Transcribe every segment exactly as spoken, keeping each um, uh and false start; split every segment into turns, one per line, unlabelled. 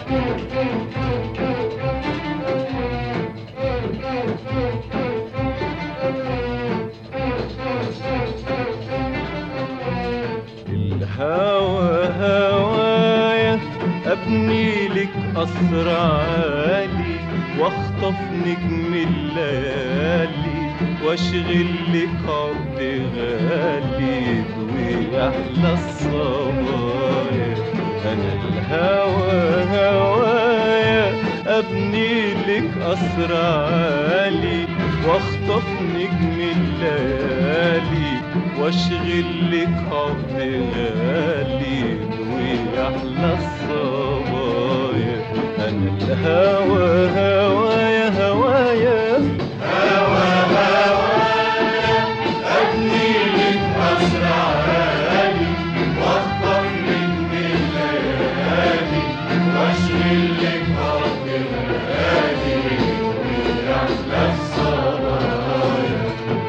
الهوى هوايا ابني لك قصر عالي واخطف نجم الليالي واشغل لك عقد غالي ويحلى الصبايا. انا الهوى هوايا ابني لك قصر عالي واخطف نجم الليالي واشغل لك عقد غالي ويحلى الصبايا. انا الهوى هوايا هوايا
هوى هوايا ابني لك قصر عالي واخطف نجم الليالي واشغل لك عقد غالي ويحلى الصبايا.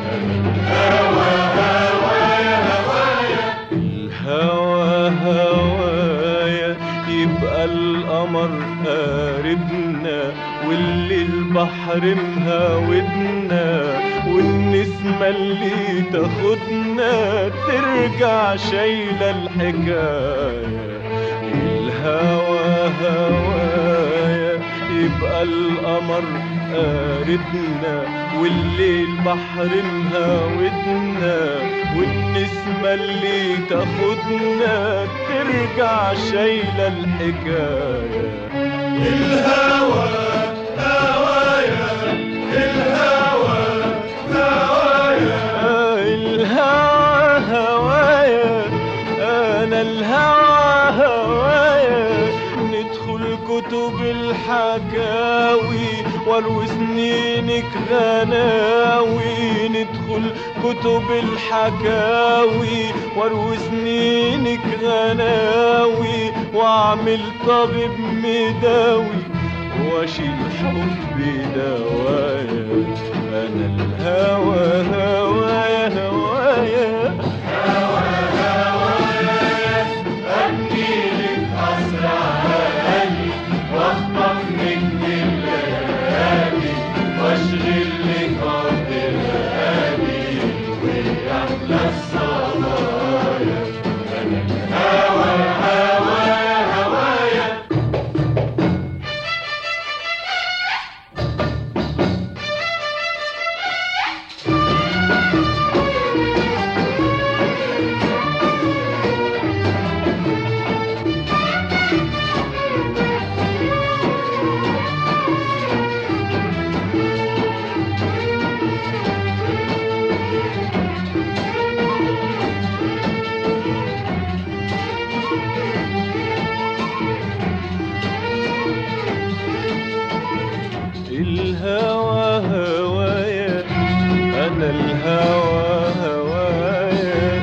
الهوى هوايا هوايا
الهوى هوايا يبقى القمر قاربنا واللي البحر مهاودنا والنسمة اللي تاخدنا ترجع شايلة الحكاية. الهوى هوايا يبقى القمر قاربنا واللي البحر مهاودنا والنسمة اللي تاخدنا ترجع شايلة الحكاية.
الهوى هوايا الهوى هوايا
الهوى هوايا أنا الهوى هوايا ندخل كتب الحكاوي واروي سنينك غناوي ندخل كتب الحكاوي واروي سنينك غناوي واعمل طبيب مداوي واشيل حبي دوايا. انا الهوى هوايا هوايا
هوى هوايا ابني لك قصر عالي واخطف نجم الليالي واشغل لك عقد غالي ويحلى الصبايا. انا الهوى هوايا هوايا
الهوى هوايا أنا الهوى هوايا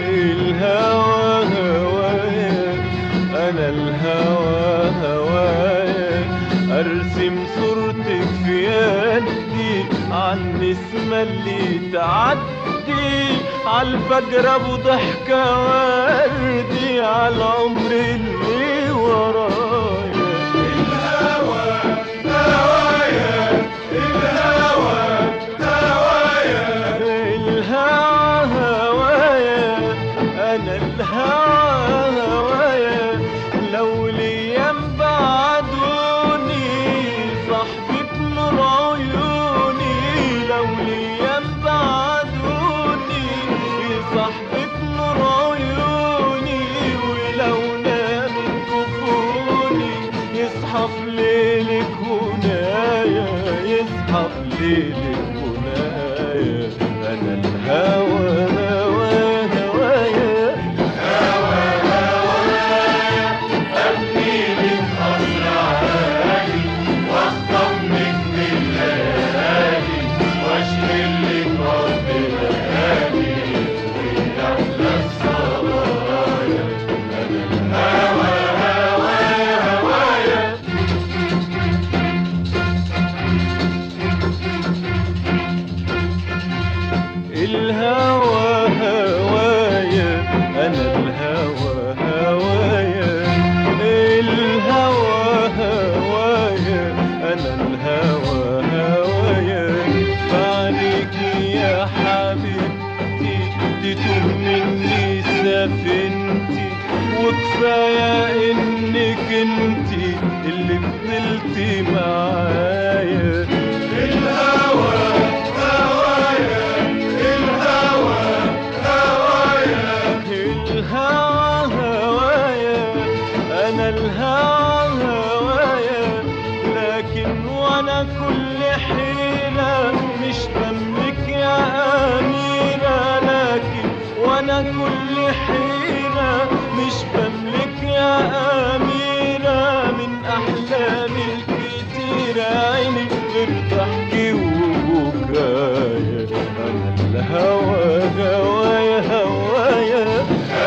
الهوى هوايا أنا الهوى هوايا أرسم صورتك في يدي عالنسمة اللي تعدي عالفجر أبو ضحكة وردي عالعمر اللي ورايا.
الهوى هوايا الهوى هوايا
الهوى هوايا أنا الهوى هوايا لو ليام بعدوني صاحبك نور عيوني لو ليام بعدوني صاحبك نور عيوني ولو نامت كفوني يصحى في ليلك هنايا يصحى في ليلك هنايا. أنا الهوى هوايا هوايا
هوى هوايا ابني لك قصر عالي واخطف نجم الليالي واشغل لك عقد غالي ويحلى الصبايا. انا الهوى هوايا هوايا
أنا الهوى هوايا. فعليكي يا حبيبتي تتوه مني سفينتي، وكفاية إنك انتي اللي فضلتي معايا.
الهوى هوايا، الهوى هوايا،
الهوى هوايا، أنا الهوى هوايا. لكن وأنا كل حيلة مش بملك يا أميرة، لكن وأنا كل حيلة مش بملك يا أميرة. من أحلامي الكتيرة عيني غير ضحكي وبكايا. أنا الهوى هوايا هوايا.